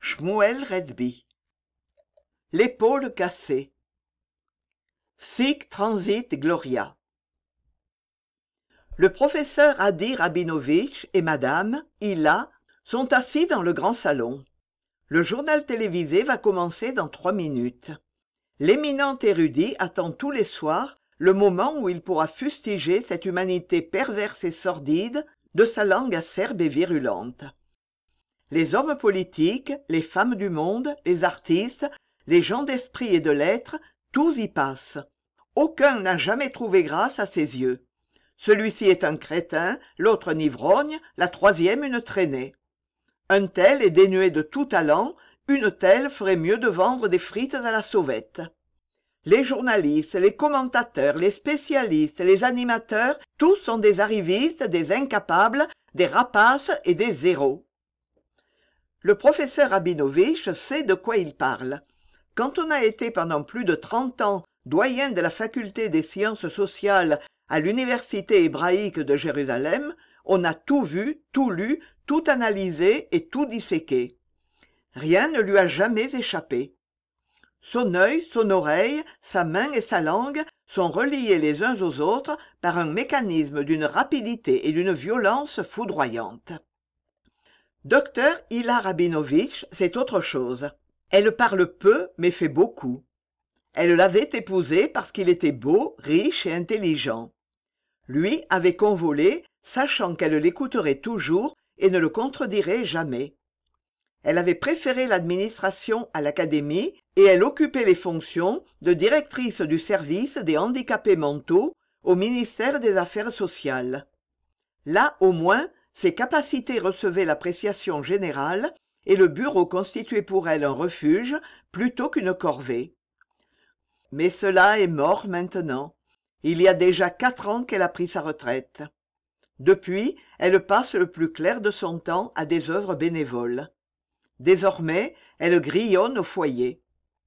Shmuel Redby. L'épaule cassée. Sic transit gloria. Le professeur Adi Rabinovitch et madame, Hilla, sont assis dans le grand salon. Le journal télévisé va commencer dans 3 minutes. L'éminent érudit attend tous les soirs le moment où il pourra fustiger cette humanité perverse et sordide de sa langue acerbe et virulente. Les hommes politiques, les femmes du monde, les artistes, les gens d'esprit et de lettres, tous y passent. Aucun n'a jamais trouvé grâce à ses yeux. Celui-ci est un crétin, l'autre un ivrogne, la troisième une traînée. Un tel est dénué de tout talent, une telle ferait mieux de vendre des frites à la sauvette. Les journalistes, les commentateurs, les spécialistes, les animateurs, tous sont des arrivistes, des incapables, des rapaces et des zéros. Le professeur Rabinovitch sait de quoi il parle. Quand on a été pendant plus de 30 ans doyen de la faculté des sciences sociales à l'université hébraïque de Jérusalem, on a tout vu, tout lu, tout analysé et tout disséqué. Rien ne lui a jamais échappé. Son œil, son oreille, sa main et sa langue sont reliés les uns aux autres par un mécanisme d'une rapidité et d'une violence foudroyantes. Docteur Hilla Rabinovitch, c'est autre chose. Elle parle peu, mais fait beaucoup. Elle l'avait épousé parce qu'il était beau, riche et intelligent. Lui avait convolé, sachant qu'elle l'écouterait toujours et ne le contredirait jamais. Elle avait préféré l'administration à l'académie et elle occupait les fonctions de directrice du service des handicapés mentaux au ministère des Affaires sociales. Là, au moins, ses capacités recevaient l'appréciation générale et le bureau constituait pour elle un refuge plutôt qu'une corvée. Mais cela est mort maintenant. Il y a déjà 4 ans qu'elle a pris sa retraite. Depuis, elle passe le plus clair de son temps à des œuvres bénévoles. Désormais, elle grillonne au foyer.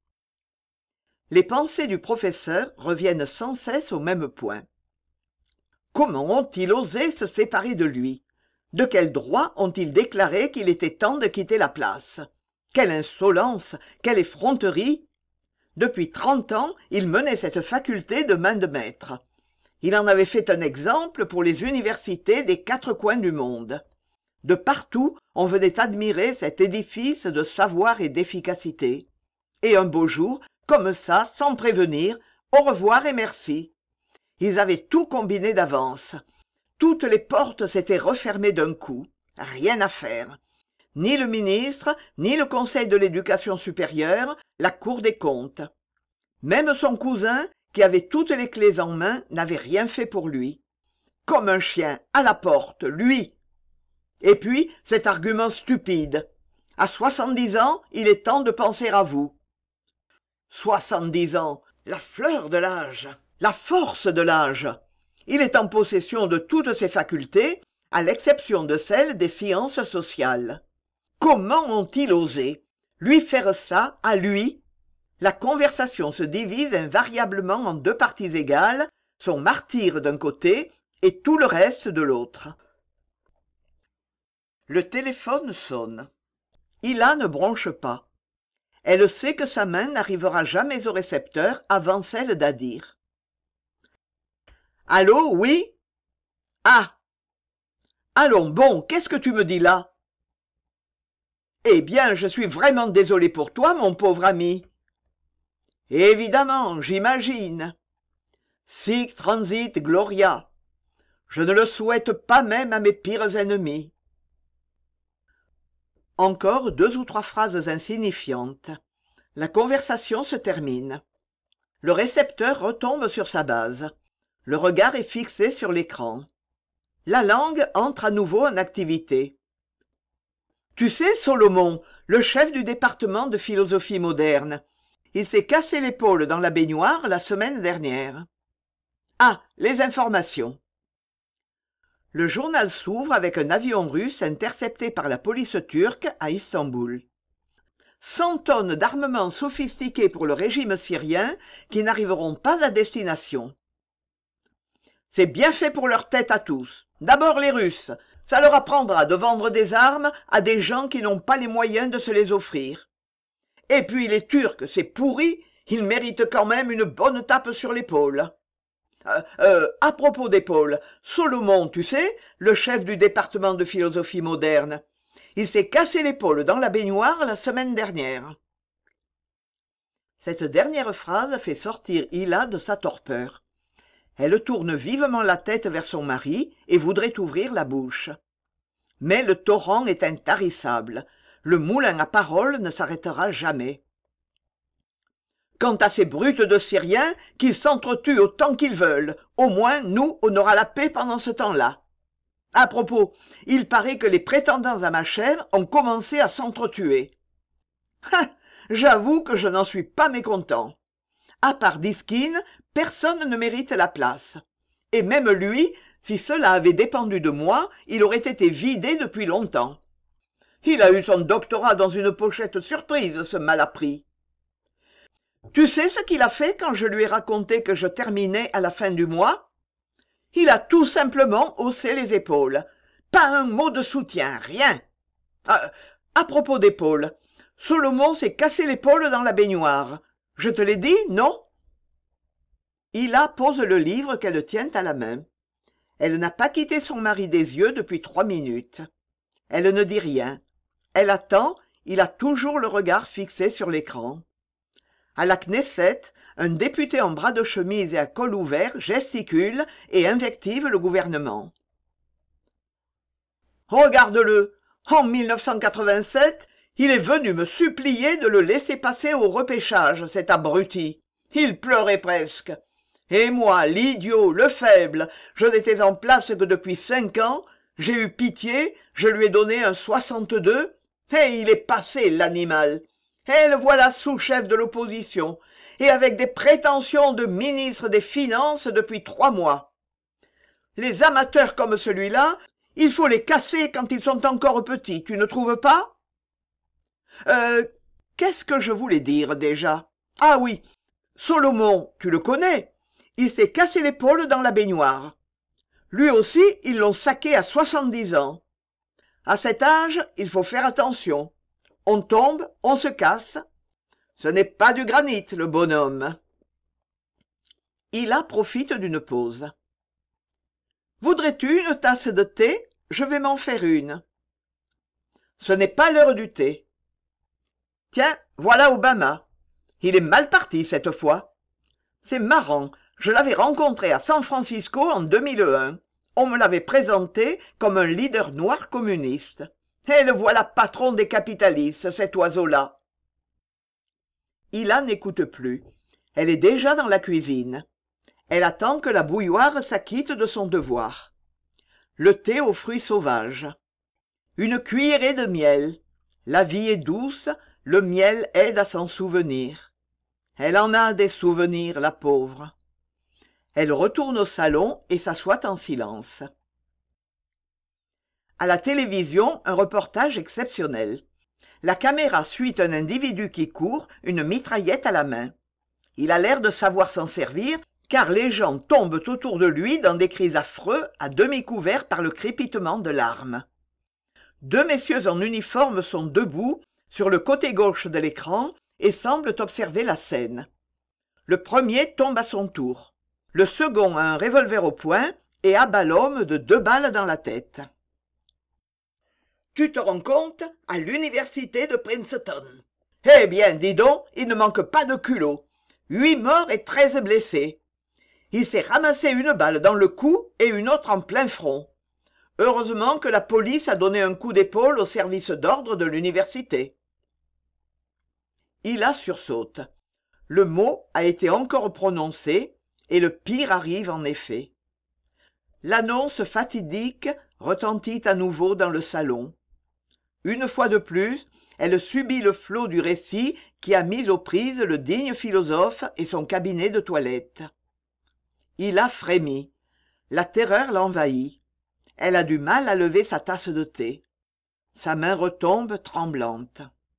Les pensées du professeur reviennent sans cesse au même point. Comment ont-ils osé se séparer de lui? De quel droit ont-ils déclaré qu'il était temps de quitter la place? Quelle insolence, quelle effronterie! Depuis 30 ans, il menait cette faculté de main de maître. Il en avait fait un exemple pour les universités des 4 coins du monde. De partout, on venait admirer cet édifice de savoir et d'efficacité. Et un beau jour, comme ça, sans prévenir, au revoir et merci. Ils avaient tout combiné d'avance. Toutes les portes s'étaient refermées d'un coup. Rien à faire. Ni le ministre, ni le Conseil de l'éducation supérieure, la Cour des comptes. Même son cousin, qui avait toutes les clés en main, n'avait rien fait pour lui. Comme un chien, à la porte, lui. Et puis, cet argument stupide. À 70 ans, il est temps de penser à vous. 70 ans, la fleur de l'âge, la force de l'âge. Il est en possession de toutes ses facultés, à l'exception de celles des sciences sociales. Comment ont-ils osé lui faire ça à lui? La conversation se divise invariablement en 2 parties égales, son martyr d'un côté et tout le reste de l'autre. Le téléphone sonne. Hilla ne bronche pas. Elle sait que sa main n'arrivera jamais au récepteur avant celle d'Adir. Allô, oui? Ah! Allons, bon, qu'est-ce que tu me dis là? Eh bien, je suis vraiment désolé pour toi, mon pauvre ami. Évidemment, j'imagine. Sic transit gloria. Je ne le souhaite pas même à mes pires ennemis. Encore 2 ou 3 phrases insignifiantes. La conversation se termine. Le récepteur retombe sur sa base. Le regard est fixé sur l'écran. La langue entre à nouveau en activité. Tu sais, Solomon, le chef du département de philosophie moderne, il s'est cassé l'épaule dans la baignoire la semaine dernière. Ah, les informations. Le journal s'ouvre avec un avion russe intercepté par la police turque à Istanbul. 100 tonnes d'armements sophistiqués pour le régime syrien qui n'arriveront pas à destination. C'est bien fait pour leur tête à tous. D'abord les Russes. Ça leur apprendra de vendre des armes à des gens qui n'ont pas les moyens de se les offrir. Et puis les Turcs, c'est pourri, ils méritent quand même une bonne tape sur l'épaule. À propos d'épaule, Solomon, tu sais, le chef du département de philosophie moderne, il s'est cassé l'épaule dans la baignoire la semaine dernière. Cette dernière phrase fait sortir Hila de sa torpeur. Elle tourne vivement la tête vers son mari et voudrait ouvrir la bouche. Mais le torrent est intarissable. Le moulin à parole ne s'arrêtera jamais. Quant à ces brutes de Syriens, qu'ils s'entretuent autant qu'ils veulent. Au moins, nous, on aura la paix pendant ce temps-là. À propos, il paraît que les prétendants à ma chair ont commencé à s'entretuer. J'avoue que je n'en suis pas mécontent. À part Diskin, personne ne mérite la place. Et même lui, si cela avait dépendu de moi, il aurait été vidé depuis longtemps. Il a eu son doctorat dans une pochette surprise, ce malappris. Tu sais ce qu'il a fait quand je lui ai raconté que je terminais à la fin du mois? Il a tout simplement haussé les épaules. Pas un mot de soutien, rien. À propos d'épaules, Solomon s'est cassé l'épaule dans la baignoire. Je te l'ai dit, non? Hila pose le livre qu'elle tient à la main. Elle n'a pas quitté son mari des yeux depuis 3 minutes. Elle ne dit rien. Elle attend, il a toujours le regard fixé sur l'écran. À la Knesset, un député en bras de chemise et à col ouvert gesticule et invective le gouvernement. Regarde-le, en 1987, il est venu me supplier de le laisser passer au repêchage, cet abruti. Il pleurait presque. Et moi, l'idiot, le faible, je n'étais en place que depuis 5 ans, j'ai eu pitié, je lui ai donné un 62, et il est passé, l'animal. Et le voilà sous-chef de l'opposition, et avec des prétentions de ministre des Finances depuis 3 mois. Les amateurs comme celui-là, il faut les casser quand ils sont encore petits, tu ne trouves pas? Qu'est-ce que je voulais dire déjà? Ah oui, Solomon, tu le connais? Il s'est cassé l'épaule dans la baignoire. Lui aussi, ils l'ont saqué à 70 ans. À cet âge, il faut faire attention. On tombe, on se casse. Ce n'est pas du granit, le bonhomme. Hila profite d'une pause. Voudrais-tu une tasse de thé? Je vais m'en faire une. Ce n'est pas l'heure du thé. Tiens, voilà Obama. Il est mal parti cette fois. C'est marrant, je l'avais rencontré à San Francisco en 2001. On me l'avait présenté comme un leader noir communiste. Et le voilà patron des capitalistes, cet oiseau-là. Hila n'écoute plus. Elle est déjà dans la cuisine. Elle attend que la bouilloire s'acquitte de son devoir. Le thé aux fruits sauvages. Une cuillerée de miel. La vie est douce, le miel aide à s'en souvenir. Elle en a des souvenirs, la pauvre. Elle retourne au salon et s'assoit en silence. À la télévision, un reportage exceptionnel. La caméra suit un individu qui court, une mitraillette à la main. Il a l'air de savoir s'en servir, car les gens tombent autour de lui dans des cris affreux, à demi couverts par le crépitement de l'arme. 2 messieurs en uniforme sont debout, sur le côté gauche de l'écran, et semblent observer la scène. Le premier tombe à son tour. Le second a un revolver au poing et abat l'homme de 2 balles dans la tête. Tu te rends compte? À l'université de Princeton. Eh bien, dis donc, il ne manque pas de culot. 8 morts et 13 blessés. Il s'est ramassé une balle dans le cou et une autre en plein front. Heureusement que la police a donné un coup d'épaule au service d'ordre de l'université. Hila sursaute. Le mot a été encore prononcé, et le pire arrive en effet. L'annonce fatidique retentit à nouveau dans le salon. Une fois de plus, elle subit le flot du récit qui a mis aux prises le digne philosophe et son cabinet de toilette. Hila frémit. La terreur l'envahit. Elle a du mal à lever sa tasse de thé. Sa main retombe tremblante.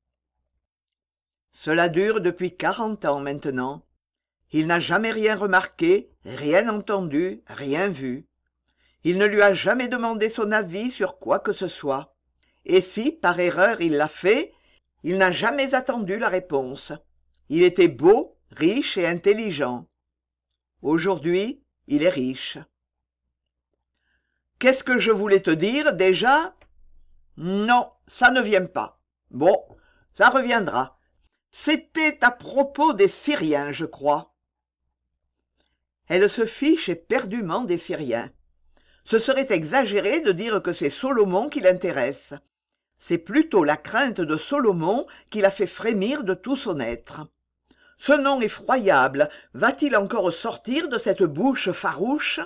Cela dure depuis 40 ans maintenant. Il n'a jamais rien remarqué, rien entendu, rien vu. Il ne lui a jamais demandé son avis sur quoi que ce soit. Et si, par erreur, il l'a fait, il n'a jamais attendu la réponse. Il était beau, riche et intelligent. Aujourd'hui, il est riche. Qu'est-ce que je voulais te dire, déjà? Non, ça ne vient pas. Bon, ça reviendra. C'était à propos des Syriens, je crois. Elle se fiche éperdument des Syriens. Ce serait exagéré de dire que c'est Salomon qui l'intéresse. C'est plutôt la crainte de Salomon qui la fait frémir de tout son être. Ce nom effroyable va-t-il encore sortir de cette bouche farouche?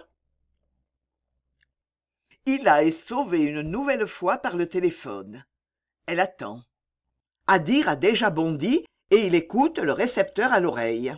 Ila est sauvée une nouvelle fois par le téléphone. Elle attend. Adir a déjà bondi et il écoute le récepteur à l'oreille.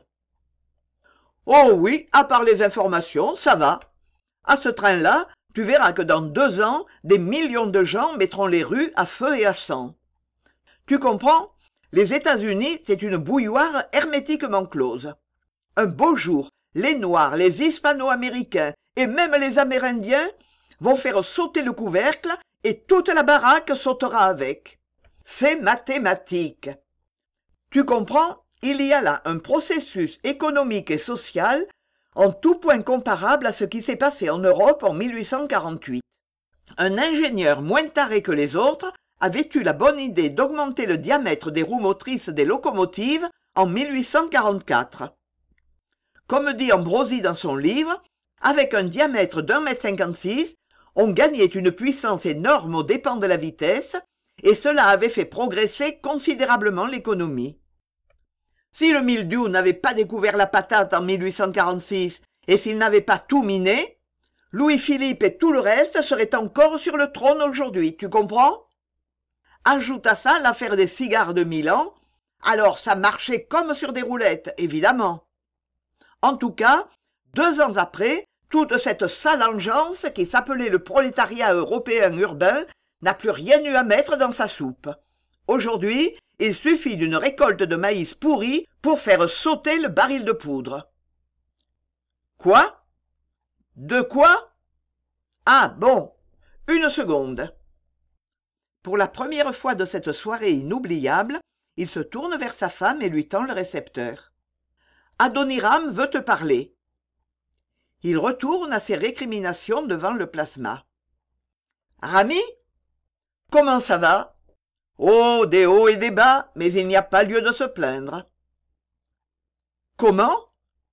« Oh oui, à part les informations, ça va. À ce train-là, tu verras que dans 2 ans, des millions de gens mettront les rues à feu et à sang. Tu comprends? Les États-Unis, c'est une bouilloire hermétiquement close. Un beau jour, les Noirs, les Hispano-Américains et même les Amérindiens vont faire sauter le couvercle et toute la baraque sautera avec. C'est mathématique. Tu comprends? Il y a là un processus économique et social en tout point comparable à ce qui s'est passé en Europe en 1848. Un ingénieur moins taré que les autres avait eu la bonne idée d'augmenter le diamètre des roues motrices des locomotives en 1844. Comme dit Ambrosi dans son livre, avec un diamètre d'1,56 m, on gagnait une puissance énorme aux dépens de la vitesse, et cela avait fait progresser considérablement l'économie. Si le mildiou n'avait pas découvert la patate en 1846 et s'il n'avait pas tout miné, Louis-Philippe et tout le reste seraient encore sur le trône aujourd'hui, tu comprends? Ajoute à ça l'affaire des cigares de Milan, alors ça marchait comme sur des roulettes, évidemment. En tout cas, 2 ans après, toute cette sale engeance qui s'appelait le prolétariat européen urbain n'a plus rien eu à mettre dans sa soupe. Aujourd'hui, il suffit d'une récolte de maïs pourri pour faire sauter le baril de poudre. Quoi? De quoi? Ah bon, une seconde. Pour la première fois de cette soirée inoubliable, il se tourne vers sa femme et lui tend le récepteur. Adoniram veut te parler. Il retourne à ses récriminations devant le plasma. Rami? Comment ça va? Oh, des hauts et des bas, mais il n'y a pas lieu de se plaindre. Comment?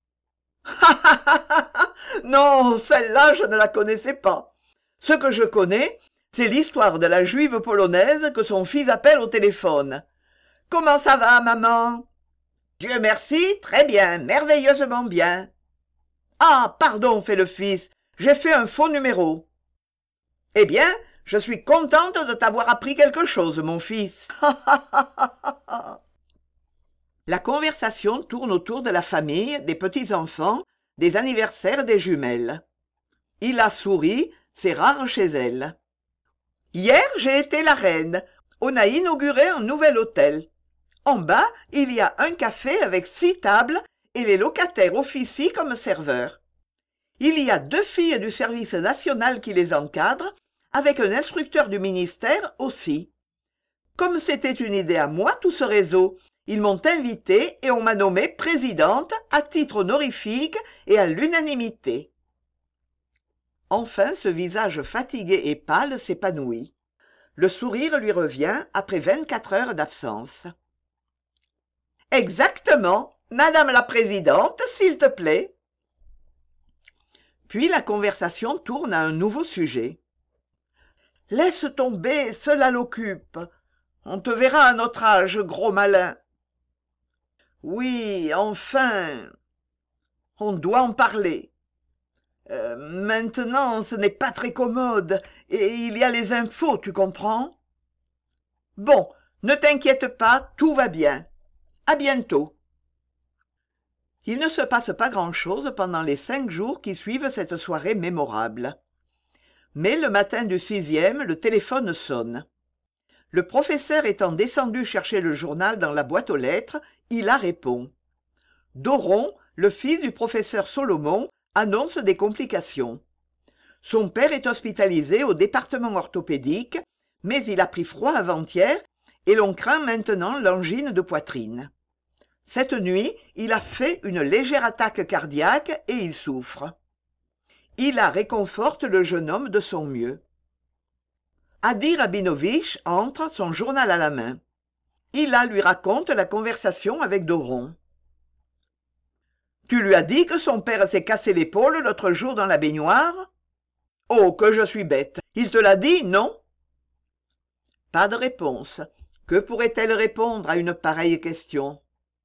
Non, celle-là, je ne la connaissais pas. Ce que je connais, c'est l'histoire de la juive polonaise que son fils appelle au téléphone. Comment ça va, maman? Dieu merci, très bien, merveilleusement bien. Ah, pardon, fait le fils, j'ai fait un faux numéro. Eh bien, je suis contente de t'avoir appris quelque chose, mon fils. La conversation tourne autour de la famille, des petits-enfants, des anniversaires des jumelles. Ila sourit, c'est rare chez elle. Hier, j'ai été la reine. On a inauguré un nouvel hôtel. En bas, il y a un café avec 6 tables et les locataires officient comme serveurs. Il y a 2 filles du service national qui les encadrent, avec un instructeur du ministère aussi. Comme c'était une idée à moi, tout ce réseau, ils m'ont invitée et on m'a nommée présidente à titre honorifique et à l'unanimité. Enfin, ce visage fatigué et pâle s'épanouit. Le sourire lui revient après 24 heures d'absence. « Exactement, Madame la Présidente, s'il te plaît. » Puis la conversation tourne à un nouveau sujet. « Laisse tomber, cela l'occupe. On te verra à notre âge, gros malin. »« Oui, enfin. On doit en parler. Maintenant, ce n'est pas très commode, et il y a les infos, tu comprends? Bon, ne t'inquiète pas, tout va bien. À bientôt. » Il ne se passe pas grand-chose pendant les 5 jours qui suivent cette soirée mémorable. Mais le matin du 6e, le téléphone sonne. Le professeur étant descendu chercher le journal dans la boîte aux lettres, Ila répond. Doron, le fils du professeur Solomon, annonce des complications. Son père est hospitalisé au département orthopédique, mais il a pris froid avant-hier et l'on craint maintenant l'angine de poitrine. Cette nuit, il a fait une légère attaque cardiaque et il souffre. Hila réconforte le jeune homme de son mieux. Adi Rabinovitch entre, son journal à la main. Hila lui raconte la conversation avec Doron. « Tu lui as dit que son père s'est cassé l'épaule l'autre jour dans la baignoire ? Oh, que je suis bête. Il te l'a dit, non ?» Pas de réponse. Que pourrait-elle répondre à une pareille question ?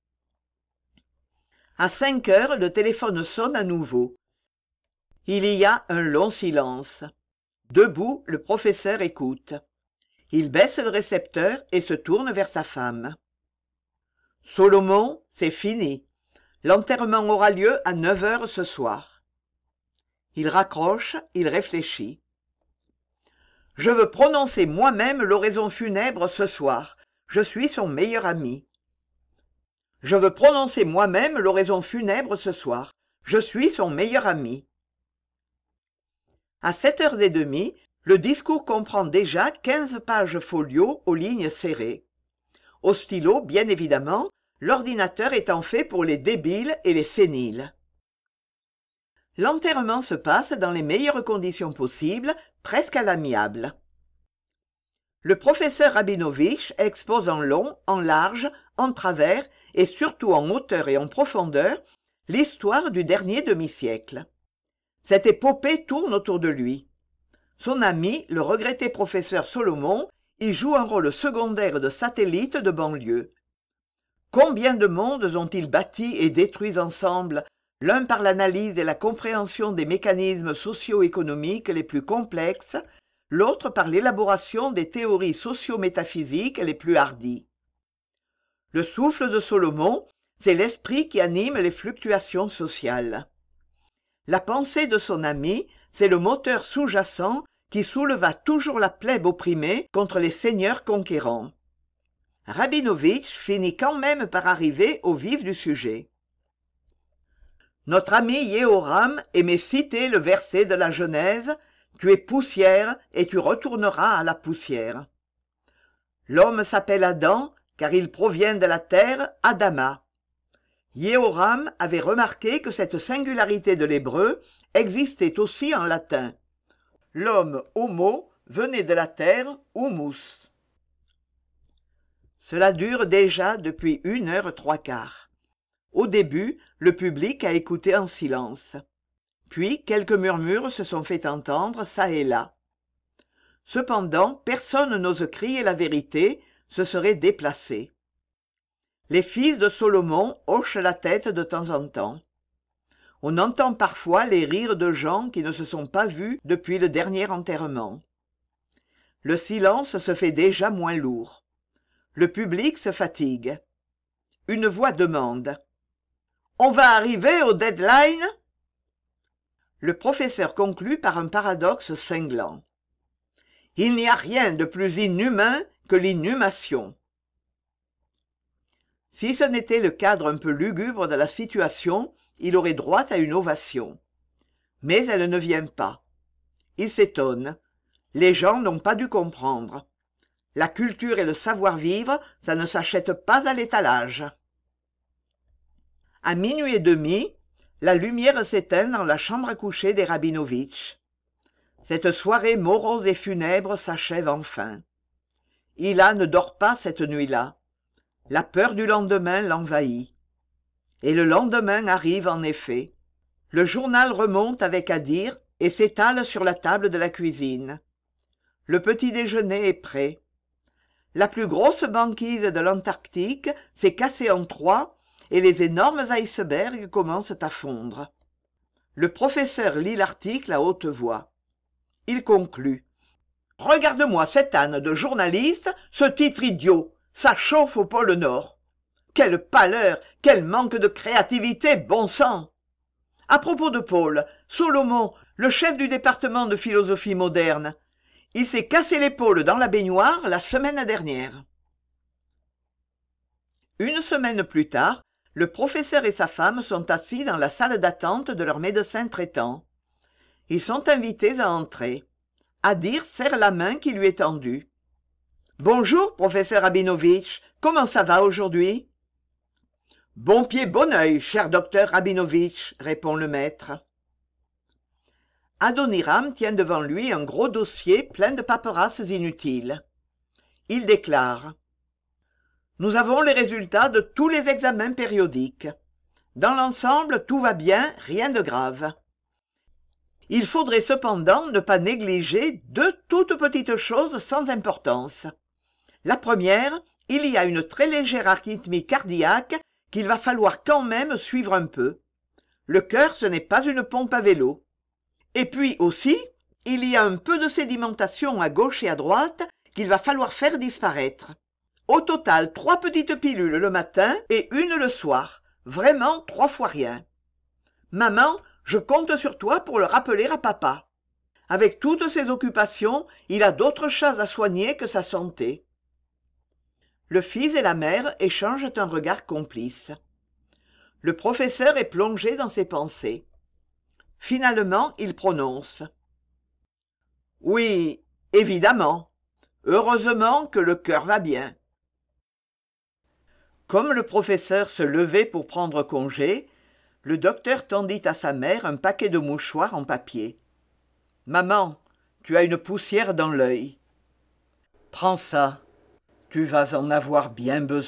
À 5 heures, le téléphone sonne à nouveau. Il y a un long silence. Debout, le professeur écoute. Il baisse le récepteur et se tourne vers sa femme. « Solomon, c'est fini. L'enterrement aura lieu à 9 heures ce soir. » Il raccroche, il réfléchit. « Je veux prononcer moi-même l'oraison funèbre ce soir. Je suis son meilleur ami. » « Je veux prononcer moi-même l'oraison funèbre ce soir. Je suis son meilleur ami. » À 7h30, le discours comprend déjà 15 pages folio aux lignes serrées. Au stylo, bien évidemment, l'ordinateur étant fait pour les débiles et les séniles. L'enterrement se passe dans les meilleures conditions possibles, presque à l'amiable. Le professeur Rabinovitch expose en long, en large, en travers et surtout en hauteur et en profondeur l'histoire du dernier demi-siècle. Cette épopée tourne autour de lui. Son ami, le regretté professeur Solomon, y joue un rôle secondaire de satellite de banlieue. Combien de mondes ont-ils bâtis et détruits ensemble, l'un par l'analyse et la compréhension des mécanismes socio-économiques les plus complexes, l'autre par l'élaboration des théories socio-métaphysiques les plus hardies. Le souffle de Solomon, c'est l'esprit qui anime les fluctuations sociales. La pensée de son ami, c'est le moteur sous-jacent qui souleva toujours la plèbe opprimée contre les seigneurs conquérants. Rabinovitch finit quand même par arriver au vif du sujet. Notre ami Yehoram aimait citer le verset de la Genèse « Tu es poussière et tu retourneras à la poussière ». L'homme s'appelle Adam car il provient de la terre Adama. Yehoram avait remarqué que cette singularité de l'hébreu existait aussi en latin. L'homme homo venait de la terre humus. Cela dure déjà depuis 1h03. Au début, le public a écouté en silence. Puis quelques murmures se sont fait entendre çà et là. Cependant, personne n'ose crier la vérité, ce serait déplacé. Les fils de Solomon hochent la tête de temps en temps. On entend parfois les rires de gens qui ne se sont pas vus depuis le dernier enterrement. Le silence se fait déjà moins lourd. Le public se fatigue. Une voix demande « On va arriver au deadline ?» Le professeur conclut par un paradoxe cinglant. « Il n'y a rien de plus inhumain que l'inhumation. » Si ce n'était le cadre un peu lugubre de la situation, il aurait droit à une ovation. Mais elle ne vient pas. Il s'étonne. Les gens n'ont pas dû comprendre. La culture et le savoir-vivre, ça ne s'achète pas à l'étalage. À 00h30, la lumière s'éteint dans la chambre à coucher des Rabinovitch. Cette soirée morose et funèbre s'achève enfin. Hila ne dort pas cette nuit-là. La peur du lendemain l'envahit. Et le lendemain arrive en effet. Le journal remonte avec à dire et s'étale sur la table de la cuisine. Le petit-déjeuner est prêt. La plus grosse banquise de l'Antarctique s'est cassée en 3 et les énormes icebergs commencent à fondre. Le professeur lit l'article à haute voix. Il conclut. « Regarde-moi cette âne de journaliste, ce titre idiot, ça chauffe au pôle Nord. Quelle pâleur, quel manque de créativité, bon sang ! À propos de Paul, Solomon, le chef du département de philosophie moderne, il s'est cassé l'épaule dans la baignoire la semaine dernière. » Une semaine plus tard, le professeur et sa femme sont assis dans la salle d'attente de leur médecin traitant. Ils sont invités à entrer. Adir serre la main qui lui est tendue. « Bonjour, professeur Rabinovitch. Comment ça va aujourd'hui ?»« Bon pied, bon œil, cher docteur Rabinovitch, » répond le maître. Adoniram tient devant lui un gros dossier plein de paperasses inutiles. Il déclare: « Nous avons les résultats de tous les examens périodiques. Dans l'ensemble, tout va bien, rien de grave. Il faudrait cependant ne pas négliger deux toutes petites choses sans importance. La première, il y a une très légère arythmie cardiaque qu'il va falloir quand même suivre un peu. Le cœur, ce n'est pas une pompe à vélo. Et puis aussi, il y a un peu de sédimentation à gauche et à droite qu'il va falloir faire disparaître. Au total, 3 petites pilules le matin et une le soir. Vraiment 3 fois rien. Maman, je compte sur toi pour le rappeler à papa. Avec toutes ses occupations, il a d'autres chats à soigner que sa santé. » Le fils et la mère échangent un regard complice. Le professeur est plongé dans ses pensées. Finalement, il prononce: « Oui, évidemment. Heureusement que le cœur va bien. » Comme le professeur se levait pour prendre congé, le docteur tendit à sa mère un paquet de mouchoirs en papier. « Maman, tu as une poussière dans l'œil. Prends ça, tu vas en avoir bien besoin. »